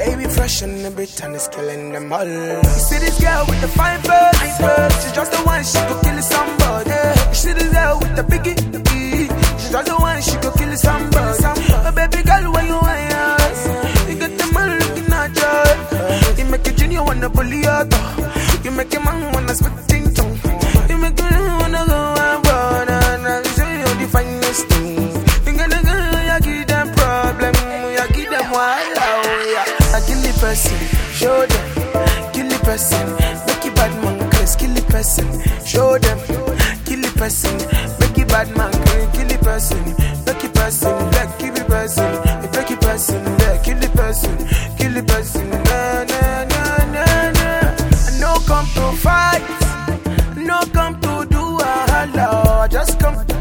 baby fresh and a bit and it's killing them all. You see this girl with the fine birds, she's just the one, she go kill somebody. You see this girl with the biggie, she's just the one, she go kill somebody. Oh baby girl, where you are? You got the man looking at you. You make a junior wanna bully out. You make a man wanna spit things tongue. You make a man wanna go and run and show you the finest thing. You gonna go, you give them problem, you give them wild. I kill the person, show them. Kill the person, make it bad man crazy. Kill the person, show them. Kill the person, make it bad man crazy. Kill the person, make it person, like kill the person, make it person, like kill the person, kill the person. Na na na na na. I no come to fight, no come to do a hello. Just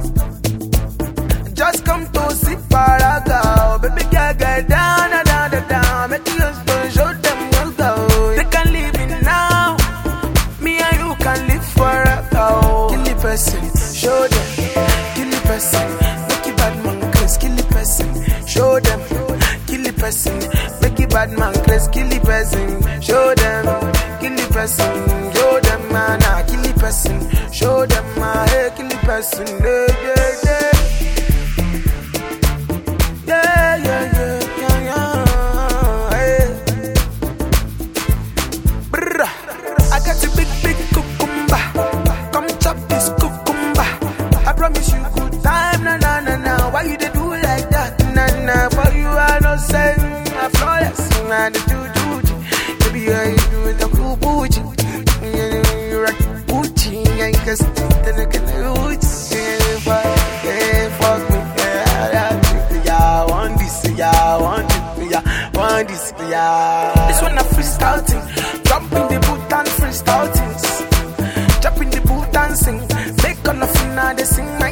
come to see paraga. Baby girl, get down, down, down. Make you show them what's go. They can live in now. Me and you can live forever. Kill the person, show them. Kill the person, make it bad man crazy. Kill the person, show them. Kill the person, make it bad man crazy. Kill the person, show them. Kill the person, show them man. Kill the person, show them man. Hey, kill the person, yeah. I got a big cucumber. Come chop this cucumber. I promise you good time, na. Why you dey do like that, na? For you I no send a flawless, na the do. Baby, you do with the cool booty. You rock booty, I guess then I can do it. Fuck me, yeah. Want this, yeah. This one a freestyle thing. Jump in the boot and freestyle things. Jump in the boot and sing. Make all of you now they sing my